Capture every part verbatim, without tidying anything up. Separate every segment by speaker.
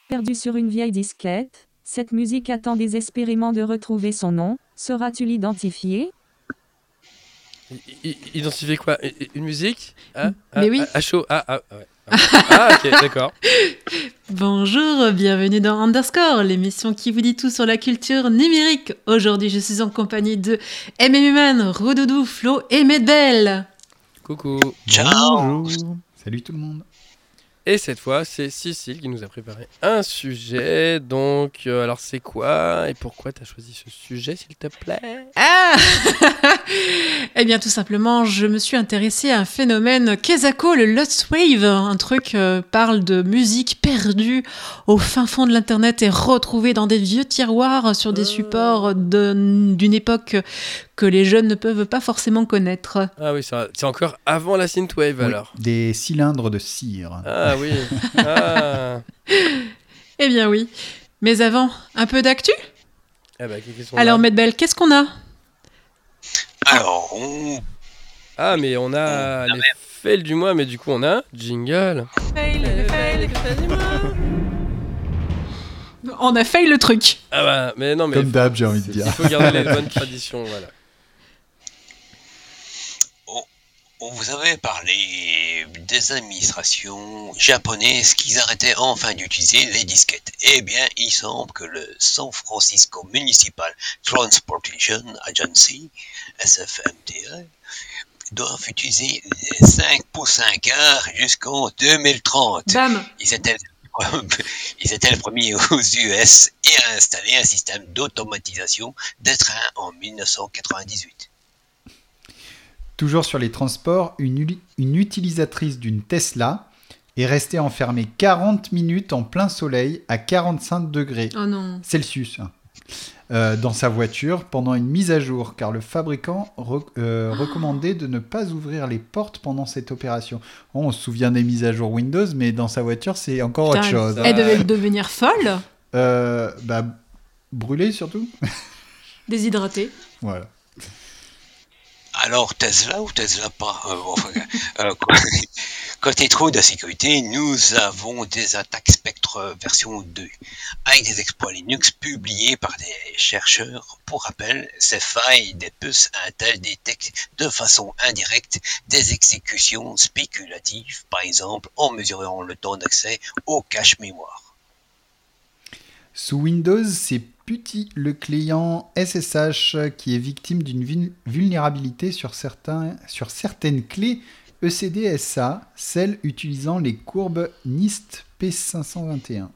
Speaker 1: Perdu sur une vieille disquette, cette musique attend désespérément de retrouver son nom. Sauras-tu l'identifier?
Speaker 2: I- i- Identifier quoi? I- i- Une musique? Ah,
Speaker 3: Mais
Speaker 2: ah,
Speaker 3: oui.
Speaker 2: ah, à chaud. Ah, ah, ouais. Ah, ah, ok, d'accord.
Speaker 3: Bonjour, bienvenue dans Underscore, l'émission qui vous dit tout sur la culture numérique. Aujourd'hui, je suis en compagnie de M M Man, Roudoudou, Flo et Medbel.
Speaker 2: Coucou.
Speaker 4: Ciao.
Speaker 5: Bonjour. Salut tout le monde.
Speaker 2: Et cette fois, c'est Cécile qui nous a préparé un sujet. Donc, euh, alors c'est quoi et pourquoi tu as choisi ce sujet, s'il te plaît?
Speaker 3: Ah Eh bien, tout simplement, je me suis intéressée à un phénomène Kezako, le Lost Wave. Un truc euh, parle de musique perdue au fin fond de l'internet et retrouvée dans des vieux tiroirs sur des supports de- d'une époque que les jeunes ne peuvent pas forcément connaître.
Speaker 2: Ah oui, ça- c'est encore avant la synthwave
Speaker 5: Oui,
Speaker 2: alors.
Speaker 5: des cylindres de cire.
Speaker 2: Ah oui. Ah.
Speaker 3: Eh bien oui. Mais avant, un peu d'actu.
Speaker 2: Ah bah, qu'est-ce qu'on
Speaker 3: Alors,
Speaker 2: a
Speaker 3: Medbel, qu'est-ce qu'on a?
Speaker 4: Alors, on...
Speaker 2: Ah, mais on a
Speaker 4: Oh,
Speaker 2: les fails du mois, mais du coup, on a un jingle.
Speaker 3: On a failli le truc.
Speaker 2: Ah bah, mais non, mais.
Speaker 5: Comme
Speaker 2: faut-
Speaker 5: d'hab, j'ai envie de
Speaker 2: c'est-
Speaker 5: dire.
Speaker 2: Il faut garder les bonnes traditions, voilà.
Speaker 4: on vous avait parlé des administrations japonaises qui arrêtaient enfin d'utiliser les disquettes. Eh bien, il semble que le San Francisco Municipal Transportation Agency, S F M T A, doivent utiliser les cinq pouces un quart jusqu'en deux mille trente.
Speaker 3: Bam.
Speaker 4: Ils étaient, ils étaient les premiers aux U S et à installer un système d'automatisation des trains en dix-neuf cent quatre-vingt-dix-huit.
Speaker 5: Toujours sur les transports, une, uli- une utilisatrice d'une Tesla est restée enfermée quarante minutes en plein soleil à quarante-cinq degrés
Speaker 3: Oh non.
Speaker 5: Celsius hein, euh, dans sa voiture pendant une mise à jour, car le fabricant re- euh, recommandait de ne pas ouvrir les portes pendant cette opération. Oh, on se souvient des mises à jour Windows, mais dans sa voiture, c'est encore
Speaker 3: Putain,
Speaker 5: autre chose.
Speaker 3: Elle devait devenir folle,
Speaker 5: Euh, bah, brûlée surtout.
Speaker 3: déshydratée.
Speaker 5: Voilà.
Speaker 4: Alors Tesla ou Tesla pas euh, bon, enfin, euh, Côté trou de sécurité, nous avons des attaques Spectre version deux, avec des exploits Linux publiés par des chercheurs. Pour rappel, ces failles des puces Intel détectent de façon indirecte des exécutions spéculatives, par exemple en mesurant le temps d'accès au cache mémoire.
Speaker 5: Sous Windows, c'est Putty, le client S S H, qui est victime d'une vul- vulnérabilité sur, certains, sur certaines clés E C D S A, celles utilisant les courbes N I S T P cinq cent vingt et un.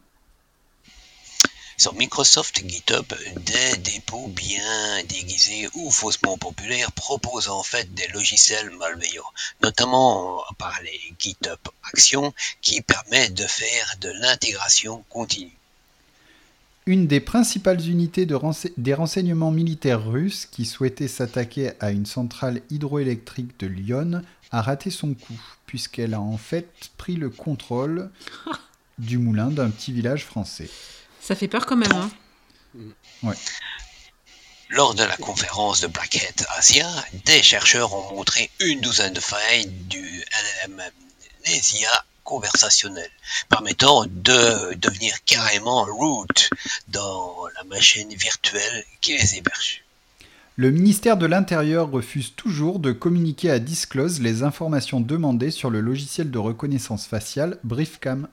Speaker 4: Sur Microsoft GitHub, des dépôts bien déguisés ou faussement populaires proposent en fait des logiciels malveillants, notamment par les GitHub Actions qui permettent de faire de l'intégration continue.
Speaker 5: Une des principales unités de rense- des renseignements militaires russes qui souhaitait s'attaquer à une centrale hydroélectrique de Lyon a raté son coup, puisqu'elle a en fait pris le contrôle du moulin d'un petit village français.
Speaker 3: Ça fait peur quand même, hein.
Speaker 5: Ouais.
Speaker 4: Lors de la conférence de Black Hat Asia, des chercheurs ont montré une douzaine de failles du L L M, les I A conversationnelles, permettant de devenir carrément root dans la machine virtuelle qui les héberge.
Speaker 5: Le ministère de l'Intérieur refuse toujours de communiquer à Disclose les informations demandées sur le logiciel de reconnaissance faciale Briefcam.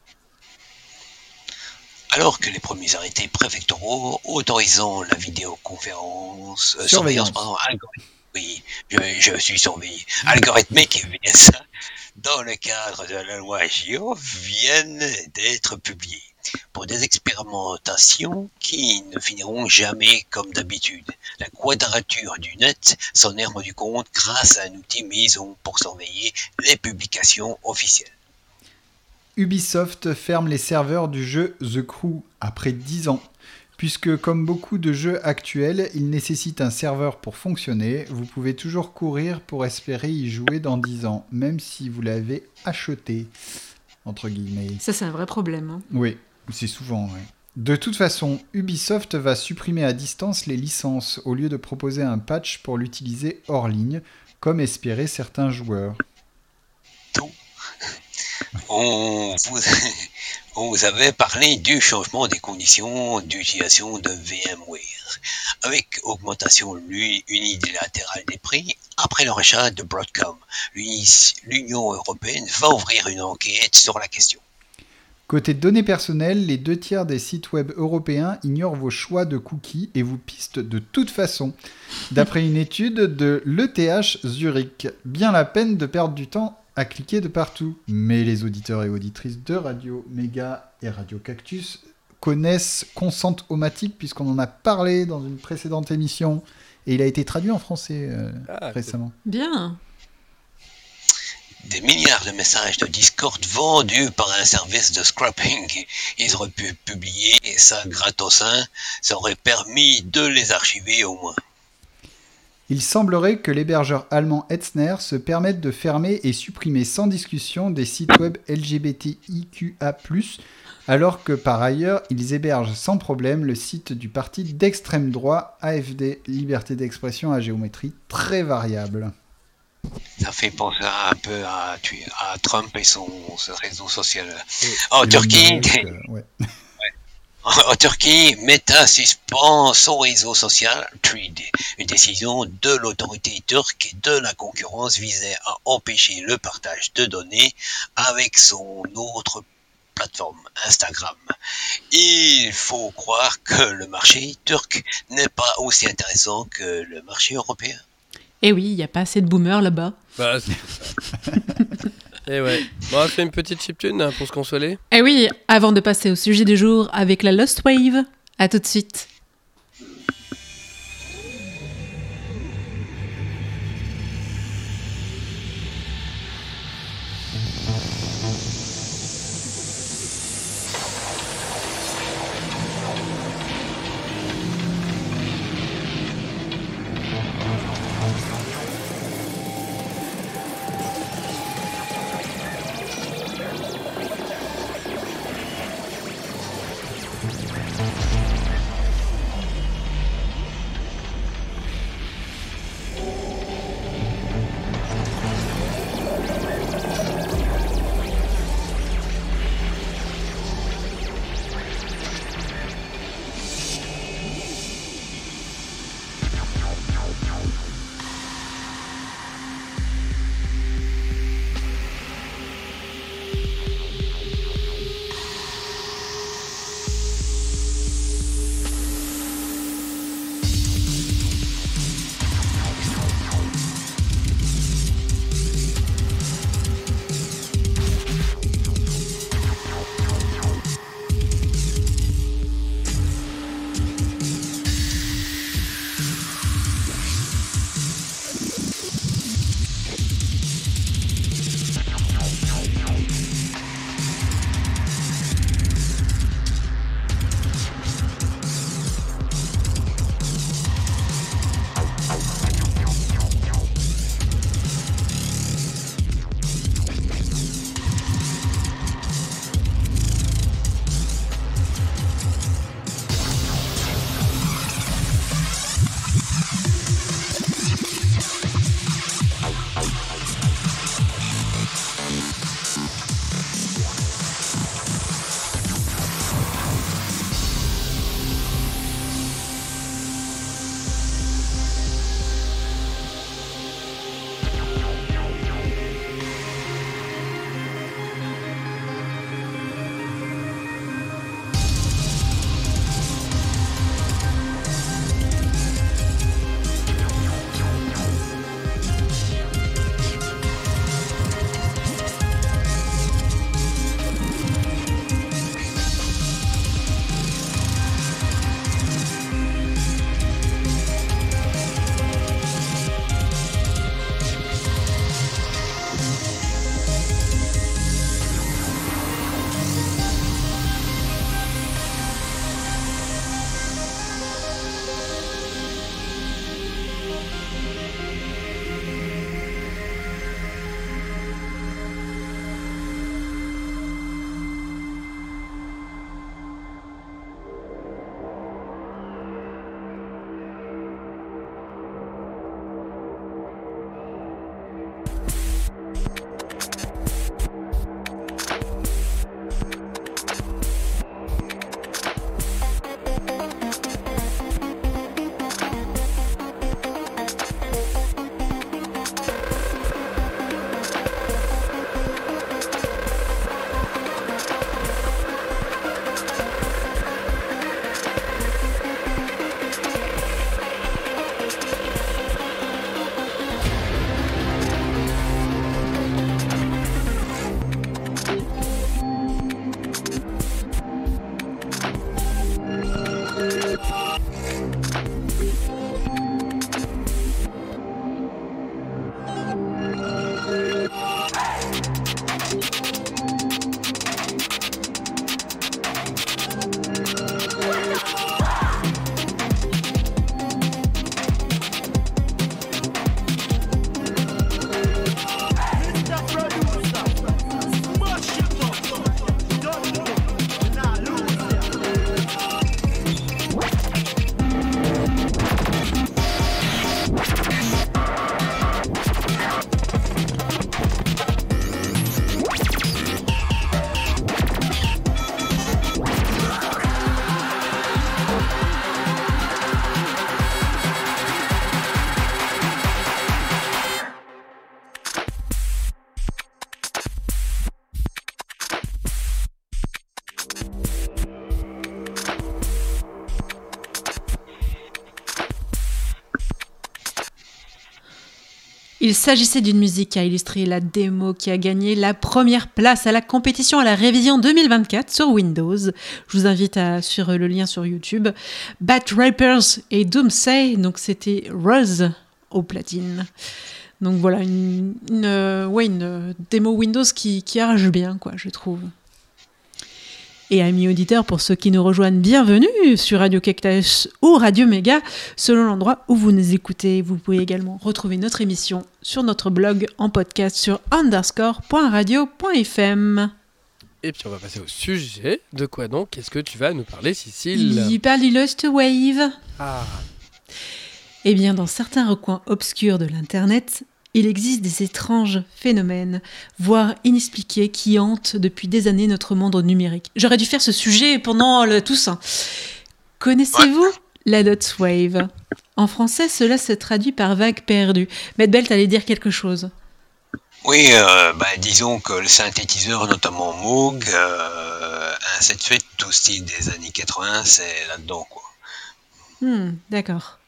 Speaker 4: Alors que les premiers arrêtés préfectoraux autorisant la vidéoconférence, euh,
Speaker 5: Surveillance.
Speaker 4: surveillance, pardon, algorithmique, oui, je, je suis surveillé, algorithmique, bien ça, dans le cadre de la loi G I O, viennent d'être publiés pour des expérimentations qui ne finiront jamais comme d'habitude. La quadrature du net s'en est rendu compte grâce à un outil maison pour surveiller les publications officielles.
Speaker 5: Ubisoft ferme les serveurs du jeu The Crew après dix ans. Puisque comme beaucoup de jeux actuels, il nécessite un serveur pour fonctionner, vous pouvez toujours courir pour espérer y jouer dans dix ans, même si vous l'avez acheté, entre guillemets.
Speaker 3: Ça, c'est un vrai problème, hein.
Speaker 5: Oui, c'est souvent, ouais. De toute façon, Ubisoft va supprimer à distance les licences, au lieu de proposer un patch pour l'utiliser hors ligne, comme espéraient certains joueurs.
Speaker 4: On vous, On vous avait parlé du changement des conditions d'utilisation de VMware, avec augmentation unilatérale des prix après le rachat de Broadcom. L'Union européenne va ouvrir une enquête sur la question.
Speaker 5: Côté données personnelles, les deux tiers des sites web européens ignorent vos choix de cookies et vous pistent de toute façon. D'après une étude de l'E T H Zurich, bien la peine de perdre du temps à cliquer de partout. Mais les auditeurs et auditrices de Radio Méga et Radio Cactus connaissent Consent-O-Matic puisqu'on en a parlé dans une précédente émission et il a été traduit en français euh, ah, récemment.
Speaker 3: Bien.
Speaker 4: Des milliards de messages de Discord vendus par un service de scrapping. Ils auraient pu publier ça gratos, hein. Ça aurait permis de les archiver au moins.
Speaker 5: Il semblerait que l'hébergeur allemand Hetzner se permette de fermer et supprimer sans discussion des sites web L G B T I Q A plus, alors que par ailleurs, ils hébergent sans problème le site du parti d'extrême droit A F D, liberté d'expression à géométrie très variable.
Speaker 4: Ça fait penser un peu à, à Trump et son, son réseau social. Oui. En et Turquie, Musk, euh, ouais. En, en Turquie, Meta suspend son réseau social Thread. Une décision de l'autorité turque et de la concurrence visait à empêcher le partage de données avec son autre plateforme Instagram. Il faut croire que le marché turc n'est pas aussi intéressant que le marché européen.
Speaker 3: Eh oui, il n'y a pas assez de boomers là-bas.
Speaker 2: Bah, c'est ça. Et ouais. Bon, on fait une petite chiptune hein, pour se consoler.
Speaker 3: Eh oui, avant de passer au sujet du jour avec la Lost Wave, à tout de suite. Il s'agissait d'une musique qui a illustré la démo qui a gagné la première place à la compétition à la révision deux mille vingt-quatre sur Windows. Je vous invite à suivre le lien sur YouTube. Bat Rappers et Doomsday, donc c'était Rose au platine. Donc voilà, une, une, euh, ouais, une euh, démo Windows qui, qui arrache bien, quoi, je trouve. Et amis auditeurs, pour ceux qui nous rejoignent, bienvenue sur Radio Cactus ou Radio Méga, selon l'endroit où vous nous écoutez. Vous pouvez également retrouver notre émission sur notre blog en podcast sur underscore point radio point f m.
Speaker 2: Et puis on va passer au sujet. De quoi donc? Qu'est-ce que tu vas nous parler, Cécile?
Speaker 3: Il parle du Lost Wave.
Speaker 2: Ah.
Speaker 3: Eh bien, dans certains recoins obscurs de l'Internet, il existe des étranges phénomènes, voire inexpliqués, qui hantent depuis des années notre monde numérique. J'aurais dû faire ce sujet pendant le Toussaint. Connaissez-vous la Lost Wave? En français, cela se traduit par vague perdue. Medbel, t'allais dire quelque chose?
Speaker 4: Oui, euh, bah, disons que le synthétiseur, notamment Moog, euh, ainsi de suite, tout style des années quatre-vingts, c'est là-dedans, quoi.
Speaker 3: Hmm, d'accord.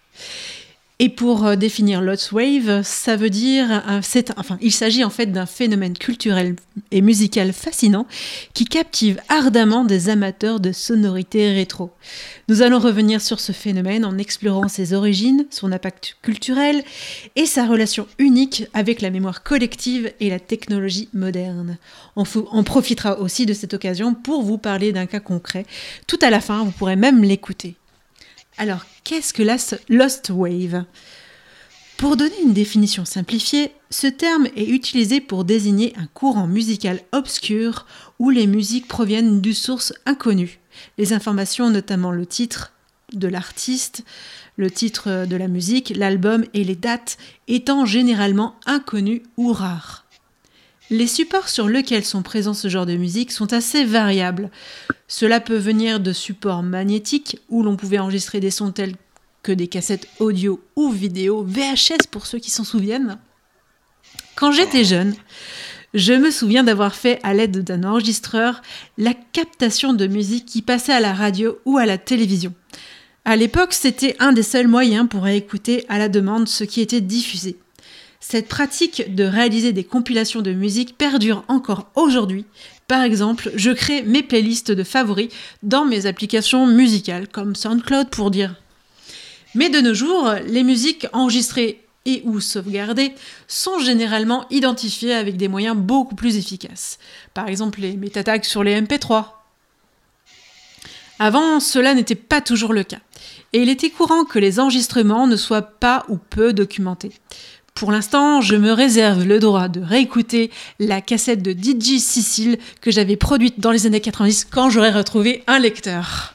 Speaker 3: Et pour euh, définir Lost Wave, ça veut dire, euh, c'est, enfin, il s'agit en fait d'un phénomène culturel et musical fascinant qui captive ardemment des amateurs de sonorités rétro. Nous allons revenir sur ce phénomène en explorant ses origines, son impact culturel et sa relation unique avec la mémoire collective et la technologie moderne. On, fou- on profitera aussi de cette occasion pour vous parler d'un cas concret. Tout à la fin, vous pourrez même l'écouter. Alors, qu'est-ce que la Lost Wave? Pour donner une définition simplifiée, ce terme est utilisé pour désigner un courant musical obscur où les musiques proviennent d'une source inconnue. Les informations, notamment le titre de l'artiste, le titre de la musique, l'album et les dates, étant généralement inconnus ou rares. Les supports sur lesquels sont présents ce genre de musique sont assez variables. Cela peut venir de supports magnétiques où l'on pouvait enregistrer des sons tels que des cassettes audio ou vidéo, V H S pour ceux qui s'en souviennent. Quand j'étais jeune, je me souviens d'avoir fait à l'aide d'un enregistreur la captation de musique qui passait à la radio ou à la télévision. À l'époque, c'était un des seuls moyens pour écouter à la demande ce qui était diffusé. Cette pratique de réaliser des compilations de musique perdure encore aujourd'hui. Par exemple, je crée mes playlists de favoris dans mes applications musicales, comme SoundCloud pour dire. Mais de nos jours, les musiques enregistrées et ou sauvegardées sont généralement identifiées avec des moyens beaucoup plus efficaces. Par exemple, les métatags sur les M P trois. Avant, cela n'était pas toujours le cas. Et il était courant que les enregistrements ne soient pas ou peu documentés. Pour l'instant, je me réserve le droit de réécouter la cassette de D J Cécile que j'avais produite dans les années quatre-vingt-dix quand j'aurais retrouvé un lecteur.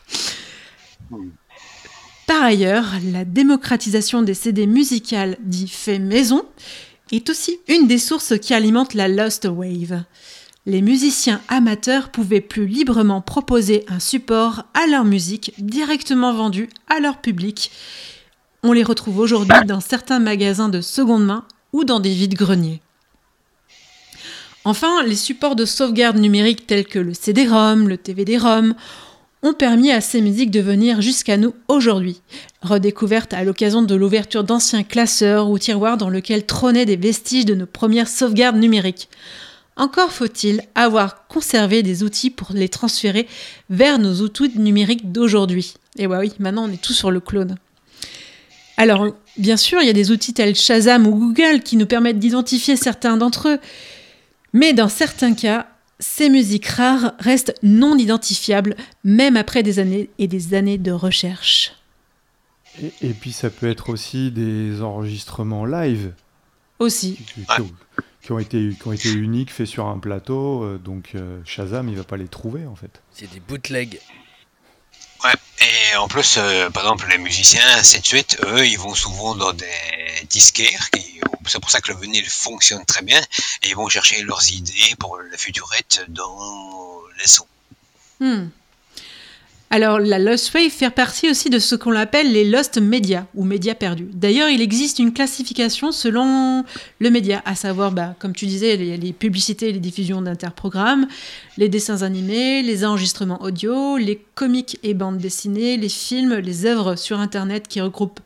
Speaker 3: Par ailleurs, la démocratisation des C D musicales dit fait maison est aussi une des sources qui alimente la Lost Wave. Les musiciens amateurs pouvaient plus librement proposer un support à leur musique directement vendu à leur public. On les retrouve aujourd'hui dans certains magasins de seconde main ou dans des vides-greniers. Enfin, les supports de sauvegarde numérique tels que le C D ROM, le D V D ROM ont permis à ces musiques de venir jusqu'à nous aujourd'hui, redécouvertes à l'occasion de l'ouverture d'anciens classeurs ou tiroirs dans lesquels trônaient des vestiges de nos premières sauvegardes numériques. Encore faut-il avoir conservé des outils pour les transférer vers nos outils numériques d'aujourd'hui. Et ouais, oui, maintenant on est tous sur le clone. Alors, bien sûr, il y a des outils tels Shazam ou Google qui nous permettent d'identifier certains d'entre eux, mais dans certains cas, ces musiques rares restent non identifiables, même après des années et des années de recherche.
Speaker 6: Et, et puis ça peut être aussi des enregistrements live.
Speaker 3: Aussi.
Speaker 6: Qui, qui, ont, qui, ont, été, qui ont été uniques, faits sur un plateau, euh, donc euh, Shazam, il va pas les trouver en fait.
Speaker 2: C'est des bootlegs.
Speaker 4: Ouais, et en plus, euh, par exemple, les musiciens, ainsi de suite, eux, ils vont souvent dans des disquaires, qui, c'est pour ça que le vinyle fonctionne très bien, et ils vont chercher leurs idées pour la futurette dans les sons.
Speaker 3: Hmm. Alors, la Lost Wave fait partie aussi de ce qu'on appelle les Lost Media, ou médias perdus. D'ailleurs, il existe une classification selon le média, à savoir, bah, comme tu disais, les, les publicités et les diffusions d'interprogrammes, les dessins animés, les enregistrements audio, les comics et bandes dessinées, les films, les œuvres sur Internet qui regroupent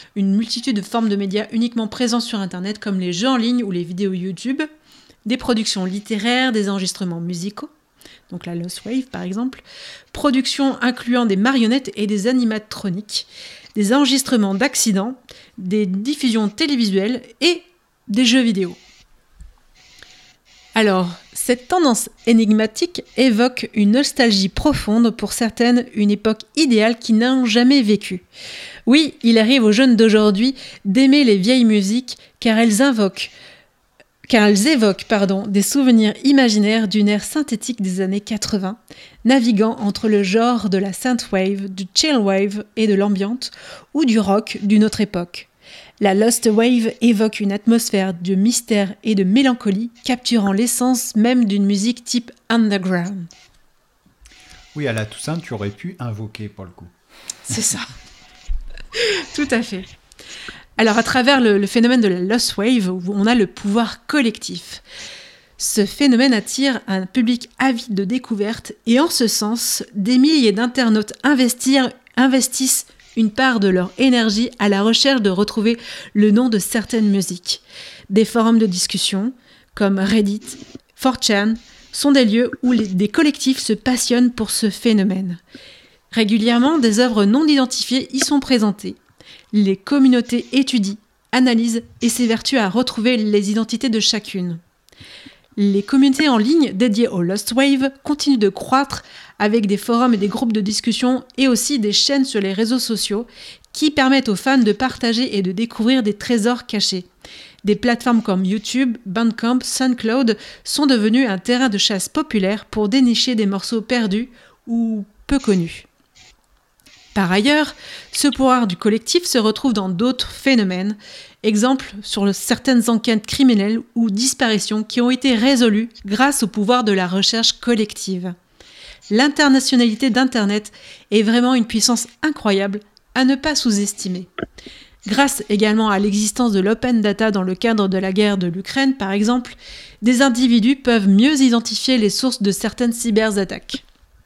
Speaker 3: une multitude de formes de médias uniquement présents sur Internet comme les jeux en ligne ou les vidéos YouTube, des productions littéraires, des enregistrements musicaux, donc la Lost Wave par exemple, productions incluant des marionnettes et des animatroniques, des enregistrements d'accidents, des diffusions télévisuelles et des jeux vidéo. Alors, cette tendance énigmatique évoque une nostalgie profonde pour certaines, une époque idéale qu'ils n'ont jamais vécue. Oui, il arrive aux jeunes d'aujourd'hui d'aimer les vieilles musiques car elles invoquent, car elles évoquent pardon, des souvenirs imaginaires d'une ère synthétique des années quatre-vingts, naviguant entre le genre de la synthwave, du chillwave et de l'ambiante, ou du rock d'une autre époque. La Lost Wave évoque une atmosphère de mystère et de mélancolie, capturant l'essence même d'une musique type underground.
Speaker 5: Oui, à la Toussaint, tu aurais pu invoquer pour le coup.
Speaker 3: C'est ça. Tout à fait. Alors, à travers le, le phénomène de la Lost Wave, où on a le pouvoir collectif, ce phénomène attire un public avide de découvertes et en ce sens, des milliers d'internautes investir, investissent une part de leur énergie à la recherche de retrouver le nom de certaines musiques. Des forums de discussion, comme Reddit, four chan, sont des lieux où les, des collectifs se passionnent pour ce phénomène. Régulièrement, des œuvres non identifiées y sont présentées. Les communautés étudient, analysent et s'évertuent à retrouver les identités de chacune. Les communautés en ligne dédiées au Lost Wave continuent de croître avec des forums et des groupes de discussion et aussi des chaînes sur les réseaux sociaux qui permettent aux fans de partager et de découvrir des trésors cachés. Des plateformes comme YouTube, Bandcamp, SoundCloud sont devenues un terrain de chasse populaire pour dénicher des morceaux perdus ou peu connus. Par ailleurs, ce pouvoir du collectif se retrouve dans d'autres phénomènes, exemple sur le, certaines enquêtes criminelles ou disparitions qui ont été résolues grâce au pouvoir de la recherche collective. L'internationalité d'Internet est vraiment une puissance incroyable à ne pas sous-estimer. Grâce également à l'existence de l'open data dans le cadre de la guerre de l'Ukraine, par exemple, des individus peuvent mieux identifier les sources de certaines cyberattaques.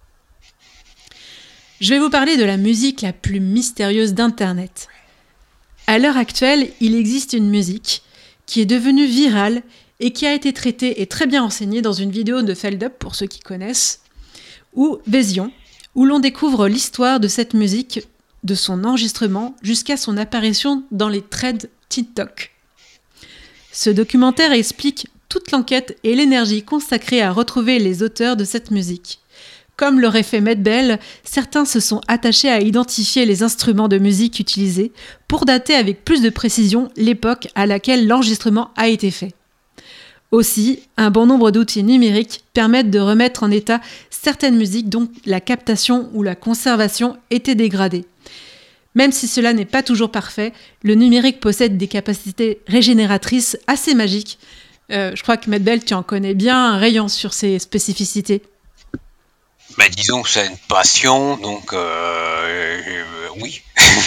Speaker 3: Je vais vous parler de la musique la plus mystérieuse d'Internet. À l'heure actuelle, il existe une musique qui est devenue virale et qui a été traitée et très bien enseignée dans une vidéo de Feldup, pour ceux qui connaissent, ou Vision, où l'on découvre l'histoire de cette musique, de son enregistrement jusqu'à son apparition dans les threads TikTok. Ce documentaire explique toute l'enquête et l'énergie consacrée à retrouver les auteurs de cette musique. Comme l'aurait fait Medbel, certains se sont attachés à identifier les instruments de musique utilisés pour dater avec plus de précision l'époque à laquelle l'enregistrement a été fait. Aussi, un bon nombre d'outils numériques permettent de remettre en état certaines musiques dont la captation ou la conservation était dégradée. Même si cela n'est pas toujours parfait, le numérique possède des capacités régénératrices assez magiques. Euh, je crois que Medbel, tu en connais bien un rayon sur ces spécificités.
Speaker 4: Ben, disons que c'est une passion, donc euh, euh, oui.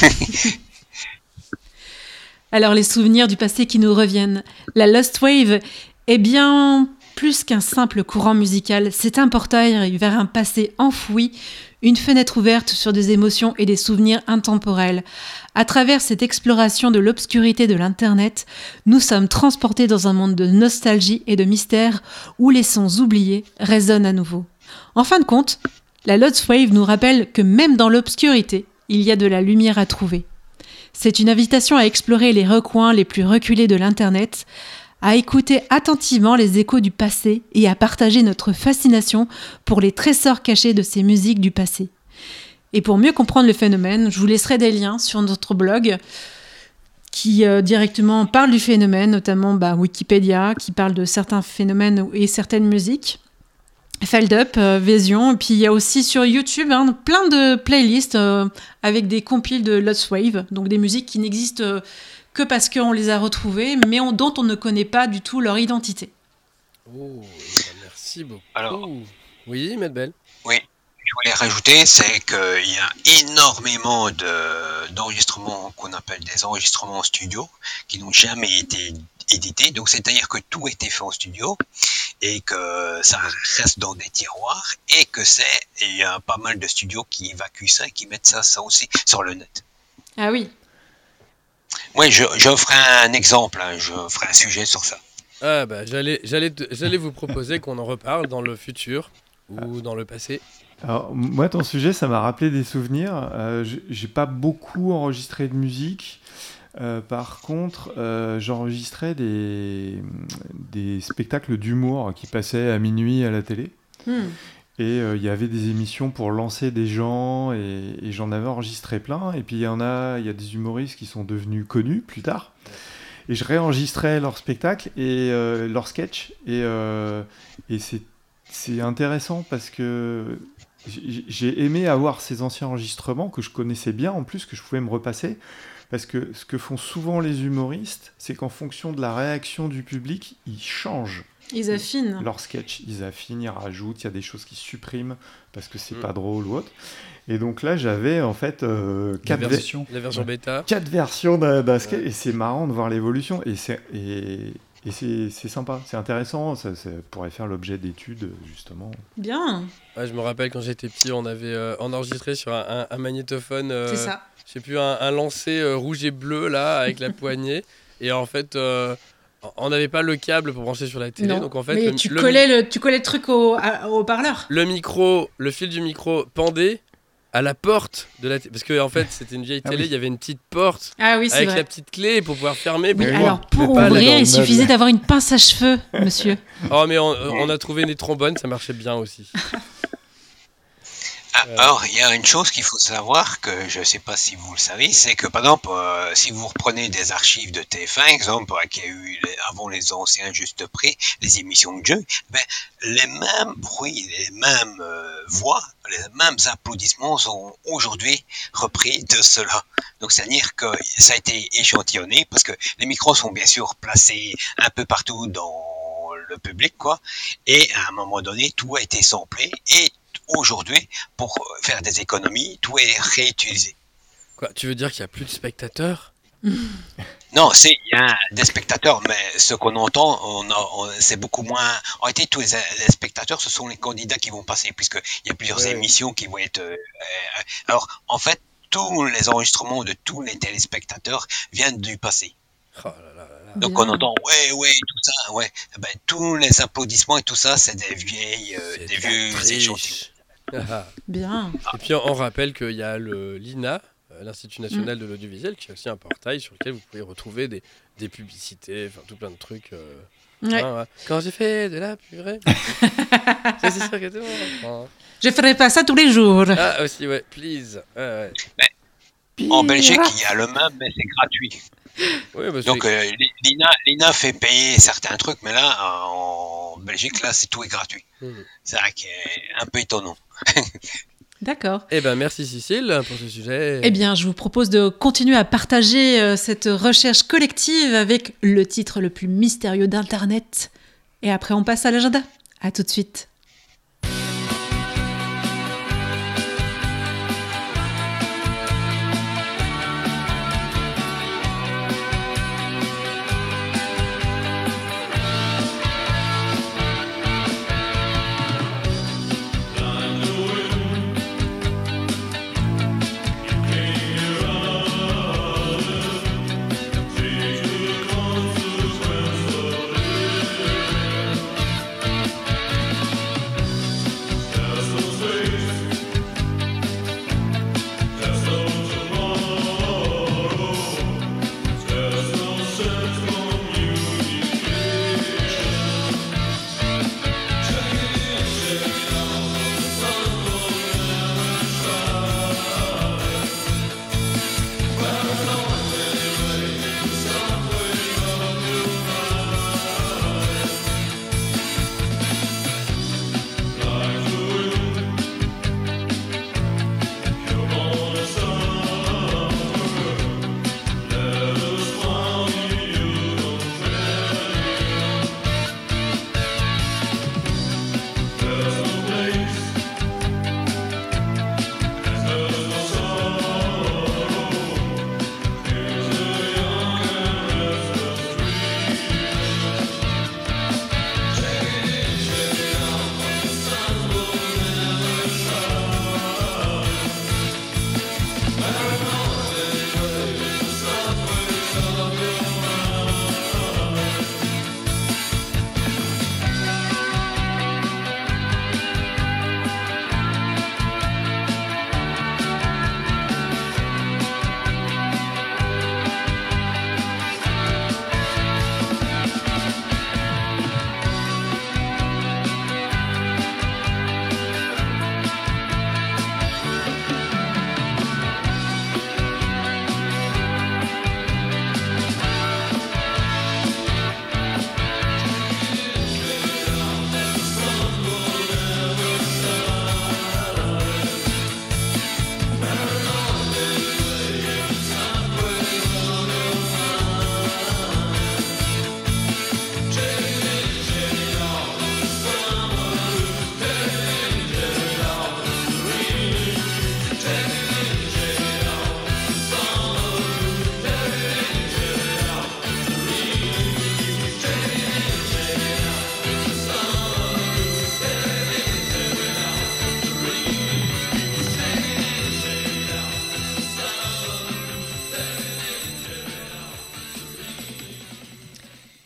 Speaker 3: Alors les souvenirs du passé qui nous reviennent. La Lost Wave est bien plus qu'un simple courant musical, c'est un portail vers un passé enfoui, une fenêtre ouverte sur des émotions et des souvenirs intemporels. À travers cette exploration de l'obscurité de l'Internet, nous sommes transportés dans un monde de nostalgie et de mystère où les sons oubliés résonnent à nouveau. En fin de compte, la Lost Wave nous rappelle que même dans l'obscurité, il y a de la lumière à trouver. C'est une invitation à explorer les recoins les plus reculés de l'Internet, à écouter attentivement les échos du passé et à partager notre fascination pour les trésors cachés de ces musiques du passé. Et pour mieux comprendre le phénomène, je vous laisserai des liens sur notre blog qui euh, directement parlent du phénomène, notamment bah, Wikipédia, qui parle de certains phénomènes et certaines musiques. Feldup, euh, Vision, et puis il y a aussi sur YouTube hein, plein de playlists euh, avec des compiles de Lost Wave, donc des musiques qui n'existent euh, que parce qu'on les a retrouvées, mais on, dont on ne connaît pas du tout leur identité.
Speaker 2: Oh, bah merci beaucoup.
Speaker 4: Alors,
Speaker 2: oui, Medbel.
Speaker 4: Oui, je voulais rajouter, c'est qu'il y a énormément de, d'enregistrements qu'on appelle des enregistrements en studio qui n'ont jamais été édités. Donc, c'est-à-dire que tout a été fait en studio et que ça reste dans des tiroirs et que c'est, il y a pas mal de studios qui évacuent ça et qui mettent ça, ça aussi sur le net.
Speaker 3: Ah oui.
Speaker 4: Oui, je, je ferai un exemple, hein, je ferai un sujet sur ça.
Speaker 2: Ah bah j'allais, j'allais, te- j'allais vous proposer qu'on en reparle dans le futur ou dans le passé.
Speaker 6: Alors, moi, ton sujet, ça m'a rappelé des souvenirs. Euh, j'ai- j'ai pas beaucoup enregistré de musique. Euh, par contre, euh, j'enregistrais des, des spectacles d'humour qui passaient à minuit à la télé.
Speaker 3: Hmm.
Speaker 6: Et euh, il y avait des émissions pour lancer des gens, et, et j'en avais enregistré plein. Et puis il y en a, il y a des humoristes qui sont devenus connus plus tard. Et je réenregistrais leurs spectacles et euh, leurs sketchs. Et, euh, et c'est, c'est intéressant parce que j'ai j'ai aimé avoir ces anciens enregistrements que je connaissais bien en plus, que je pouvais me repasser. Parce que ce que font souvent les humoristes, c'est qu'en fonction de la réaction du public, ils changent
Speaker 3: Ils affinent.
Speaker 6: leur sketch. Ils affinent, ils rajoutent, il y a des choses qu'ils suppriment parce que c'est
Speaker 2: Mm.
Speaker 6: pas drôle ou autre. Et donc là, j'avais en fait euh,
Speaker 5: La
Speaker 6: quatre, ver-
Speaker 5: version.
Speaker 2: La version bêta.
Speaker 6: quatre versions d'un, d'un sketch.
Speaker 2: Ouais.
Speaker 6: Et c'est marrant de voir l'évolution. Et c'est, et, et c'est, c'est sympa, c'est intéressant. Ça, ça pourrait faire l'objet d'études, justement.
Speaker 3: Bien,
Speaker 2: Ouais, je me rappelle quand j'étais petit, on avait euh, enregistré sur un, un- un magnétophone. euh,
Speaker 3: c'est ça.
Speaker 2: Je sais plus, un, un lancer euh, rouge et bleu là avec la poignée. Et en fait, euh, on n'avait pas le câble pour brancher sur la télé.
Speaker 3: Non,
Speaker 2: Donc en fait,
Speaker 3: mais
Speaker 2: le,
Speaker 3: tu,
Speaker 2: le
Speaker 3: collais le, tu collais le truc au, à- au parleur.
Speaker 2: le micro, le fil du micro pendait à la porte de la télé. Parce que en fait, c'était une vieille
Speaker 5: Ah
Speaker 2: télé, il
Speaker 5: oui.
Speaker 2: y avait une petite porte
Speaker 3: Ah oui, c'est
Speaker 2: avec
Speaker 3: vrai.
Speaker 2: la petite clé pour pouvoir fermer.
Speaker 3: Oui,
Speaker 2: pour
Speaker 6: Mais
Speaker 3: alors
Speaker 2: pouvoir-
Speaker 3: pour
Speaker 2: mais pas
Speaker 3: ouvrir,
Speaker 6: dans le
Speaker 3: il suffisait
Speaker 6: meuble.
Speaker 3: d'avoir une pince à cheveux, monsieur.
Speaker 2: Oh, mais on, on a trouvé des trombones, ça marchait bien aussi.
Speaker 4: Ah, Alors, il y a une chose qu'il faut savoir, que je ne sais pas si vous le savez, c'est que par exemple, euh, si vous reprenez des archives de T F un, exemple, euh, qui a eu les- avant les anciens Juste Prix, les émissions de jeu, ben, les mêmes bruits, les mêmes euh, voix, les mêmes applaudissements sont aujourd'hui repris de cela. Donc, c'est-à-dire que ça a été échantillonné, parce que les micros sont bien sûr placés un peu partout dans le public, quoi, et à un moment donné, tout a été samplé, et aujourd'hui, pour faire des économies, tout est réutilisé.
Speaker 2: Quoi, tu veux dire qu'il n'y a plus de spectateurs?
Speaker 4: Non, c'est il y a des spectateurs, mais ce qu'on entend, on a, on- c'est beaucoup moins. En réalité, tous les, les spectateurs, ce sont les candidats qui vont passer, puisqu'il y a plusieurs
Speaker 2: Ouais.
Speaker 4: émissions qui vont être. euh, euh, alors, en fait, tous les enregistrements de tous les téléspectateurs viennent du passé.
Speaker 2: Oh là là là là.
Speaker 4: Donc,
Speaker 3: Bien.
Speaker 4: on entend ouais, ouais, tout ça, ouais. Eh ben, tous les applaudissements et tout ça, c'est des vieilles, euh,
Speaker 2: C'est
Speaker 4: des
Speaker 2: de la
Speaker 4: vieux
Speaker 2: triche.
Speaker 4: échantillons.
Speaker 2: Ah.
Speaker 3: Bien.
Speaker 2: Et puis on, on rappelle qu'il y a le l'I N A, euh, l'Institut National de l'Audiovisuel, qui a aussi un portail sur lequel vous pouvez retrouver des, des publicités, enfin tout plein de trucs. euh,
Speaker 3: Ouais.
Speaker 2: hein, ouais. Quand j'ai fait de la purée, ça, c'est sûr que c'est bon. Hein.
Speaker 3: Je ferai pas ça tous les jours.
Speaker 2: Ah aussi, ouais, please. Ouais, ouais.
Speaker 4: En Belgique, il y a le même, mais c'est gratuit.
Speaker 2: Oui, bah, c'est-
Speaker 4: Donc, euh, l'I N A, l'I N A fait payer certains trucs, mais là, en Belgique, là, c'est tout est gratuit.
Speaker 2: Mhm.
Speaker 4: C'est ça qui est un peu étonnant.
Speaker 3: D'accord.
Speaker 2: Eh ben merci Cécile pour ce sujet.
Speaker 3: Eh bien, je vous propose de continuer à partager euh, cette recherche collective avec le titre le plus mystérieux d'Internet. Et après, on passe à l'agenda. À tout de suite.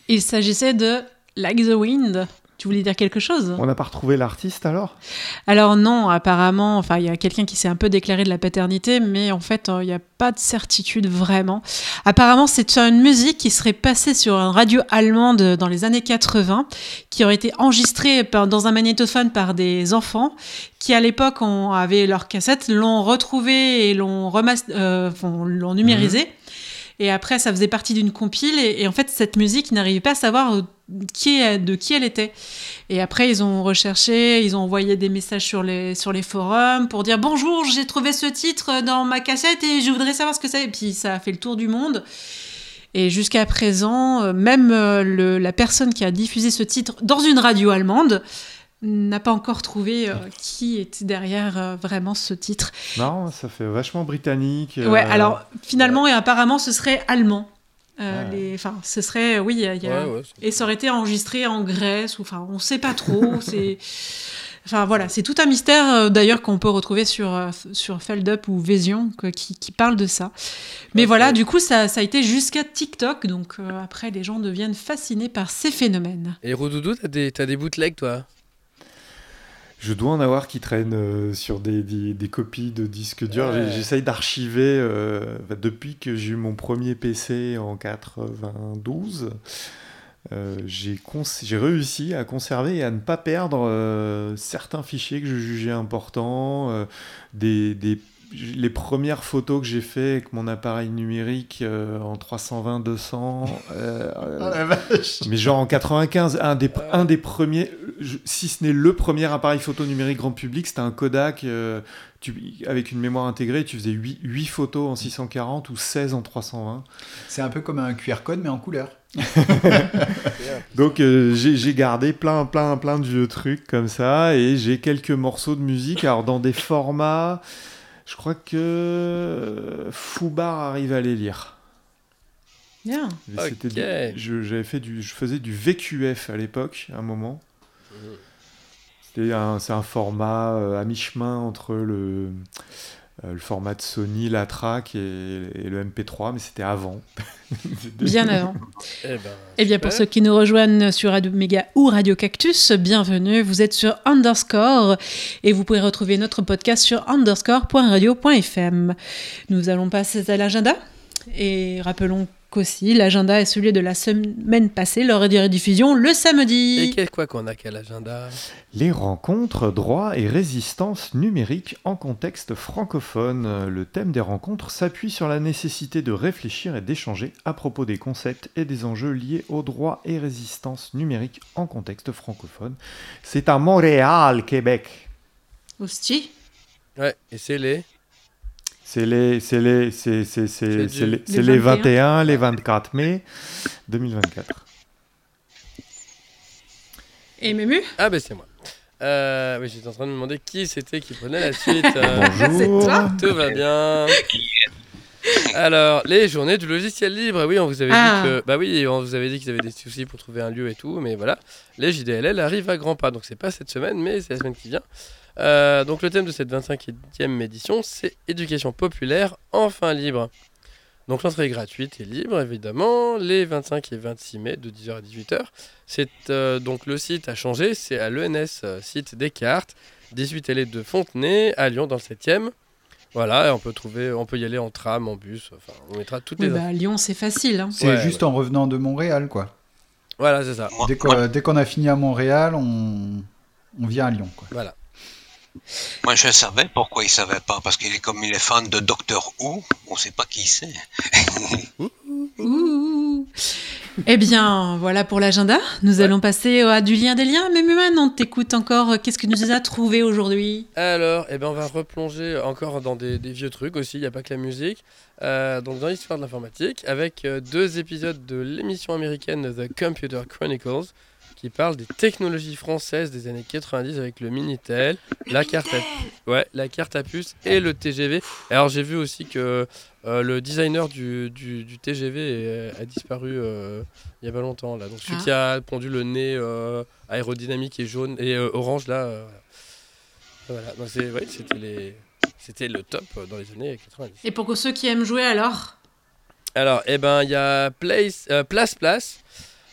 Speaker 3: Il s'agissait de Like the Wind. Tu voulais dire quelque chose ?
Speaker 6: On n'a pas retrouvé l'artiste alors ?
Speaker 3: Alors non, apparemment, enfin il y a quelqu'un qui s'est un peu déclaré de la paternité, mais en fait il n'y a pas de certitude vraiment. Apparemment c'est une musique qui serait passée sur une radio allemande dans les années quatre-vingts, qui aurait été enregistrée par, dans un magnétophone par des enfants, qui à l'époque ont, avaient leurs cassettes, l'ont retrouvée et l'ont, remas- euh, l'ont numérisée. Mmh. Et après, ça faisait partie d'une compile. Et, et en fait, cette musique, ils n'arrivaient pas à savoir qui, de qui elle était. Et après, ils ont recherché, ils ont envoyé des messages sur les, sur les forums pour dire « Bonjour, j'ai trouvé ce titre dans ma cassette et je voudrais savoir ce que c'est. » Et puis, ça a fait le tour du monde. Et jusqu'à présent, même le, la personne qui a diffusé ce titre dans une radio allemande n'a pas encore trouvé euh, qui était derrière euh, vraiment ce titre.
Speaker 6: Non, ça fait vachement britannique. Euh...
Speaker 3: Ouais, alors finalement ouais. et apparemment ce serait allemand. Euh, ouais. les, enfin, ce serait, oui, il y a, y a... Ouais, ouais, et ça aurait été enregistré en Grèce ou enfin, on sait pas trop. c'est, enfin voilà, c'est tout un mystère euh, d'ailleurs qu'on peut retrouver sur euh, sur Feldup ou Vision quoi, qui qui parle de ça. Mais okay. voilà, du coup ça ça a été jusqu'à TikTok, donc euh, après les gens deviennent fascinés par ces phénomènes.
Speaker 2: Et Roudoudou, t'as des t'as des bootlegs toi?
Speaker 6: Je dois en avoir qui traînent euh, sur des, des, des copies de disques durs. Ouais. J'essaye d'archiver euh, depuis que j'ai eu mon premier P C en quatre-vingt-douze. Euh, j'ai, cons- j'ai réussi à conserver et à ne pas perdre euh, certains fichiers que je jugeais importants, euh, des, des les premières photos que j'ai fait avec mon appareil numérique euh, en trois cent vingt deux cents euh, oh la vache. Mais genre en quatre-vingt-quinze un des, un des premiers je, si ce n'est le premier appareil photo numérique grand public, c'était un Kodak euh, tu, avec une mémoire intégrée, tu faisais huit, huit photos en six cent quarante ou seize en trois cent vingt.
Speaker 5: C'est un peu comme un Q R code mais en couleur.
Speaker 6: Donc euh, j'ai, j'ai gardé plein plein plein de vieux trucs comme ça et j'ai quelques morceaux de musique alors dans des formats. Je crois que Foubar arrive à les lire.
Speaker 3: Bien.
Speaker 6: Yeah. Okay. Du, je, j'avais fait du, je faisais du V Q F à l'époque, à un moment. Mmh. C'était un, c'est un format euh, à mi-chemin entre le, euh, le format de Sony, la track et, et le M P trois, mais c'était avant.
Speaker 3: Bien avant. Eh ben, et bien pour ceux qui nous rejoignent sur Radio Méga ou Radio Cactus, bienvenue. Vous êtes sur Underscore et vous pouvez retrouver notre podcast sur underscore point radio point f m. Nous allons passer à l'agenda et rappelons qu'aussi l'agenda est celui de la semaine passée, l'heure de rediffusion le samedi.
Speaker 2: Et quel quoi qu'on a qu'à l'agenda ?
Speaker 6: Les rencontres, droits et résistance numérique en contexte francophone. Le thème des rencontres s'appuie sur la nécessité de réfléchir et d'échanger à propos des concepts et des enjeux liés aux droits et résistance numérique en contexte francophone. C'est à Montréal, Québec.
Speaker 3: Hostie.
Speaker 2: Ouais, et c'est les...
Speaker 6: C'est les, c'est les, c'est, c'est, c'est, c'est, c'est les, c'est les vingt et un, les vingt-quatre mai deux mille vingt-quatre.
Speaker 3: Et Mému ?
Speaker 2: Ah ben c'est moi. Euh, oui, j'étais en train de me demander qui c'était qui prenait la suite. Euh,
Speaker 6: Bonjour.
Speaker 3: C'est toi ?
Speaker 2: Tout va bien. Alors, les journées du logiciel libre. Oui, on vous avait ah. dit que, bah oui, on vous avait dit qu'ils avaient des soucis pour trouver un lieu et tout, mais voilà, les J D L L arrivent à grands pas. Donc c'est pas cette semaine, mais c'est la semaine qui vient. Euh, donc le thème de cette vingt-cinquième édition, c'est éducation populaire enfin libre. Donc l'entrée est gratuite et libre évidemment, les vingt-cinq et vingt-six mai de dix heures à dix-huit heures. C'est, euh, donc le site a changé, c'est à l'E N S, euh, site Descartes, dix-huit allée de Fontenay, à Lyon dans le septième. Voilà, et on peut trouver, on peut y aller en tram, en bus, enfin on mettra toutes les...
Speaker 3: Oui, bah, à Lyon c'est facile. Hein.
Speaker 5: C'est ouais, juste ouais. En revenant de Montréal quoi.
Speaker 2: Voilà, c'est ça.
Speaker 5: Dès qu'on, dès qu'on a fini à Montréal, on, on vient à Lyon quoi.
Speaker 2: Voilà.
Speaker 4: Moi je savais pourquoi il savait pas, parce qu'il est comme il est fan de Doctor Who, on sait pas qui c'est.
Speaker 3: Ouh. Eh bien voilà pour l'agenda, nous ouais. allons passer à du lien des liens. Mais Muman, on t'écoute encore, qu'est-ce que nous as trouvé aujourd'hui ?
Speaker 2: Alors, eh ben, on va replonger encore dans des, des vieux trucs aussi, il n'y a pas que la musique, euh, donc dans l'histoire de l'informatique, avec euh, deux épisodes de l'émission américaine The Computer Chronicles, qui parle des technologies françaises des années quatre-vingt-dix avec le Minitel, la carte à, ouais, la carte à puce et le T G V. Alors j'ai vu aussi que euh, le designer du, du, du T G V est, a disparu euh, il n'y a pas longtemps. Là. Donc celui ah. qui a pondu le nez euh, aérodynamique et jaune et euh, orange là. Euh, voilà. Donc c'est, ouais, c'était, les, c'était le top dans les années quatre-vingt-dix.
Speaker 3: Et pour ceux qui aiment jouer alors ?
Speaker 2: Alors, eh ben, il y a Place, euh, Place Place.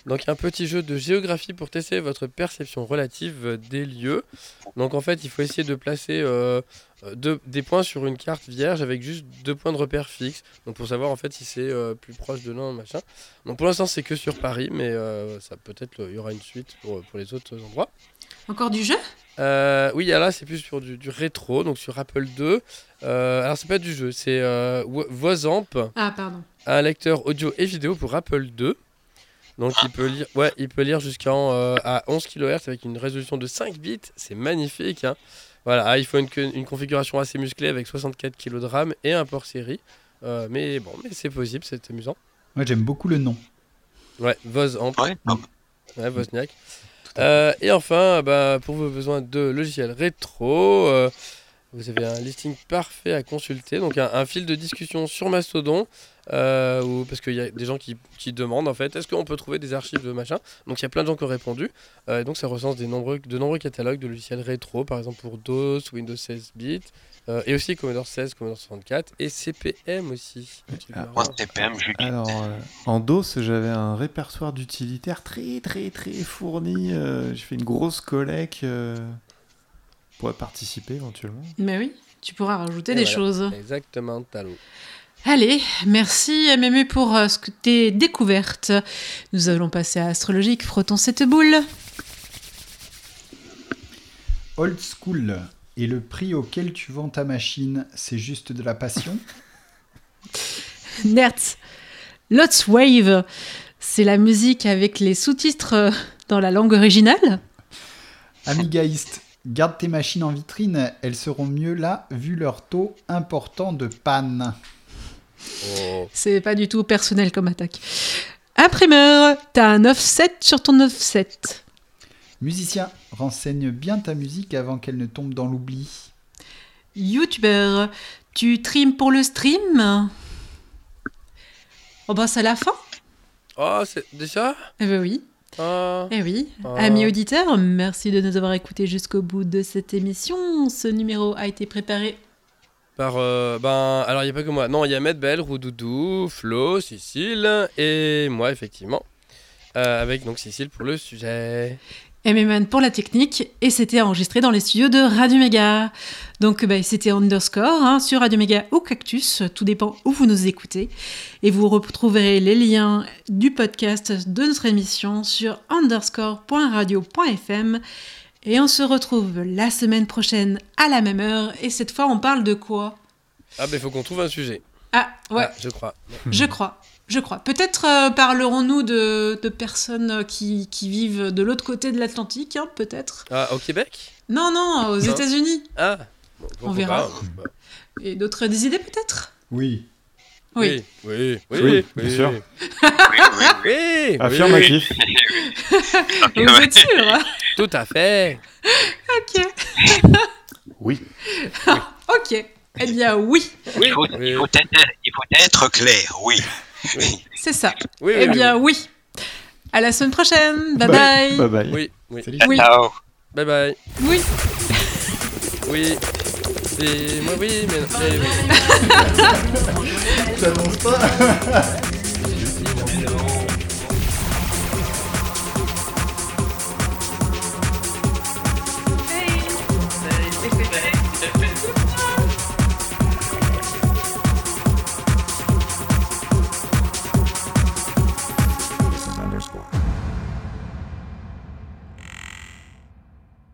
Speaker 2: Donc un petit jeu de géographie pour tester votre perception relative des lieux. Donc en fait, il faut essayer de placer euh, deux, des points sur une carte vierge avec juste deux points de repère fixes. Donc pour savoir en fait si c'est euh, plus proche de l'un, machin. Donc pour l'instant, c'est que sur Paris, mais euh, ça peut-être il y aura une suite pour, pour les autres endroits.
Speaker 3: Encore du jeu ?
Speaker 2: Euh, oui, là c'est plus sur du, du rétro, donc sur Apple deux. Euh, alors c'est pas du jeu, c'est euh, Vosamp,
Speaker 3: Ah, pardon.
Speaker 2: un lecteur audio et vidéo pour Apple deux. Donc il peut lire, ouais, il peut lire jusqu'en euh, à onze kilohertz avec une résolution de cinq bits, c'est magnifique. Hein. Voilà, ah, il faut une, une configuration assez musclée avec soixante-quatre kilos de RAM et un port série. Euh, mais bon, mais c'est possible, c'est amusant.
Speaker 5: Moi, j'aime beaucoup le nom.
Speaker 2: Ouais, Vosamp.
Speaker 4: Ouais, bon.
Speaker 2: Ouais, Wozniak. Euh, et enfin, bah, pour vos besoins de logiciels rétro, euh, vous avez un listing parfait à consulter. Donc un, un fil de discussion sur Mastodon, euh, où, parce qu'il y a des gens qui, qui demandent en fait, est-ce qu'on peut trouver des archives de machin. Donc il y a plein de gens qui ont répondu. Euh, et donc ça recense des nombreux, de nombreux catalogues de logiciels rétro, par exemple pour DOS, Windows seize bits, euh, et aussi Commodore seize, Commodore soixante-quatre, et C P M aussi.
Speaker 6: Ah,
Speaker 4: Moi, C P M, je dis.
Speaker 6: Alors, euh, en DOS, j'avais un répertoire d'utilitaires très très très fourni. euh, J'ai fait une grosse collecte. Euh, pour participer éventuellement.
Speaker 3: Mais oui, tu pourras rajouter
Speaker 2: Et
Speaker 3: des
Speaker 2: voilà.
Speaker 3: choses.
Speaker 2: Exactement, Talou.
Speaker 3: Allez, merci M M U pour euh, ce que tes découvertes. Nous allons passer à Astrologique. Frottons cette boule.
Speaker 5: Old School. Et le prix auquel tu vends ta machine, c'est juste de la passion?
Speaker 3: Nerds. Lots Wave. C'est la musique avec les sous-titres euh, dans la langue originale.
Speaker 5: Amigaïste. Garde tes machines en vitrine, elles seront mieux là, vu leur taux important de panne.
Speaker 2: Oh.
Speaker 3: C'est pas du tout personnel comme attaque. Imprimeur. T'as un offset sur ton offset.
Speaker 5: Musicien, renseigne bien ta musique avant qu'elle ne tombe dans l'oubli.
Speaker 3: YouTuber. Tu trimes pour le stream? On passe à la fin?
Speaker 2: Oh, c'est déjà
Speaker 3: Eh ben oui.
Speaker 2: Ah.
Speaker 3: Eh oui,
Speaker 2: Ah.
Speaker 3: amis auditeurs, merci de nous avoir écoutés jusqu'au bout de cette émission. Ce numéro a été préparé.
Speaker 2: Par, euh, ben, alors il n'y a pas que moi. Non, il y a Medbel, Roudoudou, Flo, Cécile et moi, effectivement. Euh, avec donc Cécile pour le sujet.
Speaker 3: M M N pour la technique, et c'était enregistré dans les studios de Radio Méga. Donc bah, c'était Underscore hein, sur Radio Méga ou Cactus, tout dépend où vous nous écoutez. Et vous retrouverez les liens du podcast de notre émission sur underscore point radio point f m. Et on se retrouve la semaine prochaine à la même heure. Et cette fois, on parle de quoi?
Speaker 2: Ah, ben il faut qu'on trouve un sujet.
Speaker 3: Ah, ouais,
Speaker 2: Ah, je crois.
Speaker 3: je crois. Je crois. Peut-être euh, parlerons-nous de, de personnes qui, qui vivent de l'autre côté de l'Atlantique, hein, peut-être.
Speaker 2: Ah, au Québec?
Speaker 3: Non, non, aux
Speaker 2: Non.
Speaker 3: États-Unis.
Speaker 2: Ah, bon,
Speaker 3: On
Speaker 2: pourquoi
Speaker 3: verra.
Speaker 2: pas, bah,
Speaker 3: Et d'autres des idées, peut-être?
Speaker 5: Oui.
Speaker 3: Oui.
Speaker 2: Oui, oui,
Speaker 6: Oui, bien sûr.
Speaker 4: Oui, oui, oui.
Speaker 2: Oui,
Speaker 6: Affirmatif.
Speaker 3: Vous êtes sûr hein?
Speaker 2: tout à fait.
Speaker 3: Ok.
Speaker 6: Oui.
Speaker 3: Ok. Eh bien, oui.
Speaker 2: Oui,
Speaker 4: Il faut,
Speaker 2: oui,
Speaker 4: il faut être, il faut être clair, oui.
Speaker 3: C'est ça.
Speaker 2: oui,
Speaker 3: Eh
Speaker 2: oui,
Speaker 3: bien, oui. À la semaine prochaine. Bye bye.
Speaker 6: Bye bye.
Speaker 2: oui, oui.
Speaker 5: Salut.
Speaker 3: Oui.
Speaker 4: Ciao.
Speaker 2: Bye bye.
Speaker 3: Oui.
Speaker 2: Oui. C'est moi, oui, mais, mais oui.
Speaker 5: J'annonce pas.